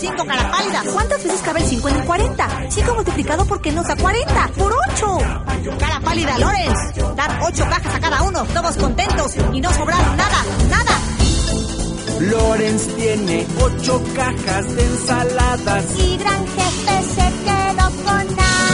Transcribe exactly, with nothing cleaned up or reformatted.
cinco, cara pálida. ¿Cuántas veces cabe el cinco en el cuarenta? cinco multiplicado por qué nos da cuarenta. ¡Por ocho! Cara pálida, Lorenz. Dar ocho cajas a cada uno, todos contentos y no sobraron nada, nada. Lorenz tiene ocho cajas de ensaladas y Gran Jefe se quedó con nada.